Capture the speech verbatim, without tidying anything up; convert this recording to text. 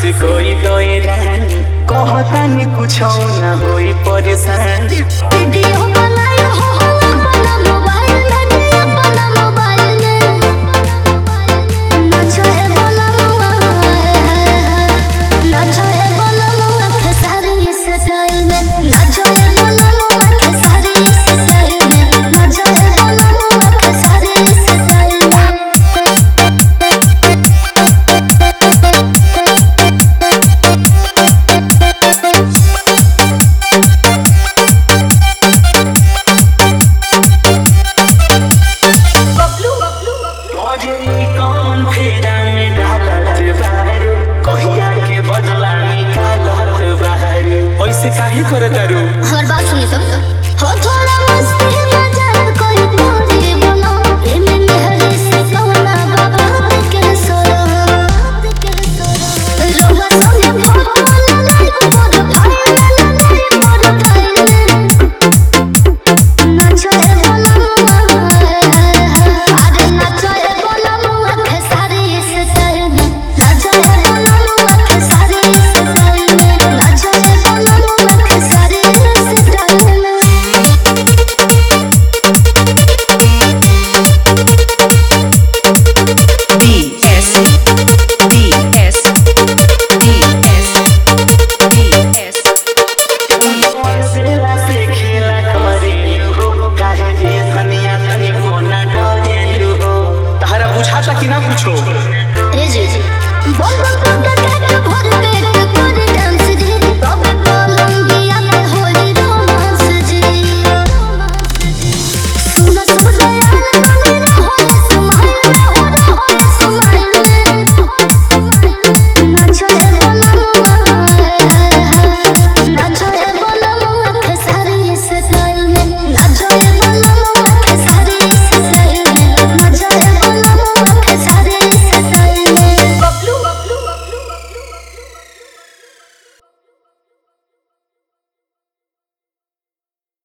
कोई कोई कहता नहीं कुछ ना होई परेशान। वीडियो बनायो हो अपना मोबाइल में, अपना मोबाइल में नाचो है बोला नाचो है बोला के सारी स्टाइल में, नाचो है बोला के सारी स्टाइल में, नाचो है बोला के सारी स्टाइल में। काहे करे तारू हमार बात सुनी सब।